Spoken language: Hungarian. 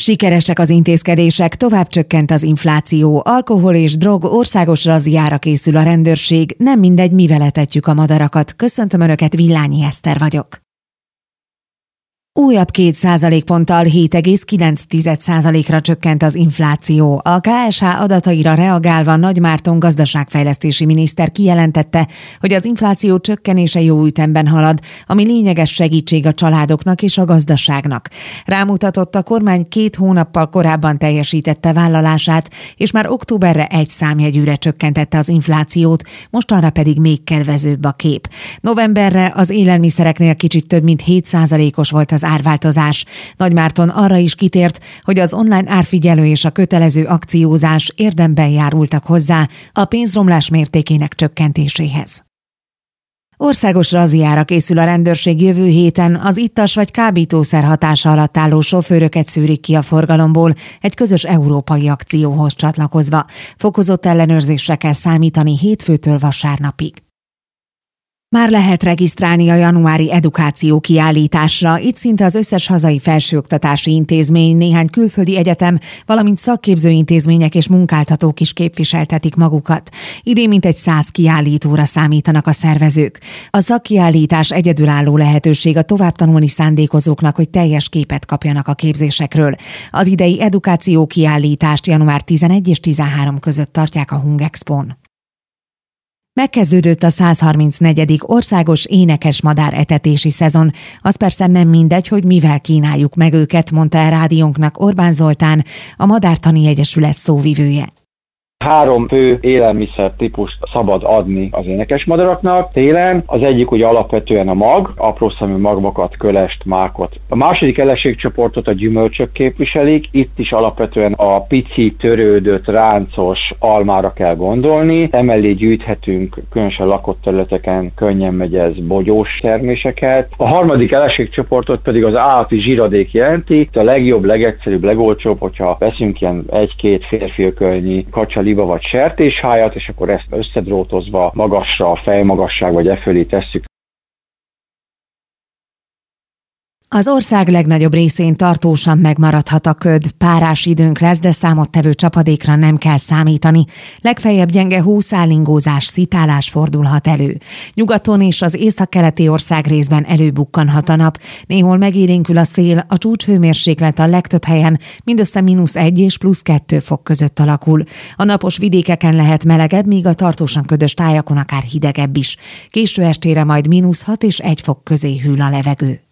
Sikeresek az intézkedések, tovább csökkent az infláció, alkohol és drog országos razziára készül a rendőrség, nem mindegy, mivel etetjük a madarakat. Köszöntöm Önöket, Villányi Eszter vagyok. Újabb 2 százalékponttal 7,9%-ra csökkent az infláció. A KSH adataira reagálva Nagy Márton gazdaságfejlesztési miniszter kijelentette, hogy az infláció csökkenése jó ütemben halad, ami lényeges segítség a családoknak és a gazdaságnak. Rámutatott, a kormány 2 hónappal korábban teljesítette vállalását, és már októberre 1 számjegyűre csökkentette az inflációt, mostanra pedig még kedvezőbb a kép. Novemberre az élelmiszereknél kicsit több mint 7%-os volt az árváltozás. Nagy Márton arra is kitért, hogy az online árfigyelő és a kötelező akciózás érdemben járultak hozzá a pénzromlás mértékének csökkentéséhez. Országos razziára készül a rendőrség jövő héten, az ittas vagy kábítószer hatása alatt álló sofőröket szűrik ki a forgalomból egy közös európai akcióhoz csatlakozva. Fokozott ellenőrzésre kell számítani hétfőtől vasárnapig. Már lehet regisztrálni a januári edukáció kiállításra, itt szinte az összes hazai felsőoktatási intézmény, néhány külföldi egyetem, valamint szakképzőintézmények és munkáltatók is képviseltetik magukat. Idén mintegy 100 kiállítóra számítanak a szervezők. A szakkiállítás egyedülálló lehetőség a továbbtanulni szándékozóknak, hogy teljes képet kapjanak a képzésekről. Az idei edukáció kiállítást január 11 és 13 között tartják a Hungexpón. Megkezdődött a 134. országos énekesmadár etetési szezon. Az persze nem mindegy, hogy mivel kínáljuk meg őket, mondta el rádiónknak Orbán Zoltán, a Madártani Egyesület szóvivője. 3 fő élelmiszer típust szabad adni az énekesmadaraknak télen. Az egyik ugye alapvetően a mag, aprószemű magvakat, kölest, mákot. A második ellenségcsoportot a gyümölcsök képviselik. Itt is alapvetően a pici, törődött, ráncos almára kell gondolni. Emellé gyűjthetünk különösen lakott területeken könnyen megyez bogyós terméseket. A harmadik ellenségcsoportot pedig az állati zsíradék jelenti. Itt a legjobb, legegyszerűbb, legolcsóbb, hogyha veszünk ilyen 1-2 férfiökölnyi kacsa, liba vagy sertéshájat, és akkor ezt összedrótozva magasra, a fejmagasság vagy fölé tesszük. Az ország legnagyobb részén tartósan megmaradhat a köd, párás időnk lesz, de számottevő csapadékra nem kell számítani. Legfeljebb gyenge hószálingózás, szitálás fordulhat elő. Nyugaton és az északkeleti országrészben előbukkanhat a nap. Néhol megélénkül a szél, a csúcshőmérséklet a legtöbb helyen mindössze -1 és +2 fok között alakul. A napos vidékeken lehet melegebb, míg a tartósan ködös tájakon akár hidegebb is. Késő estére majd -6 és 1 fok közé hűl a levegő.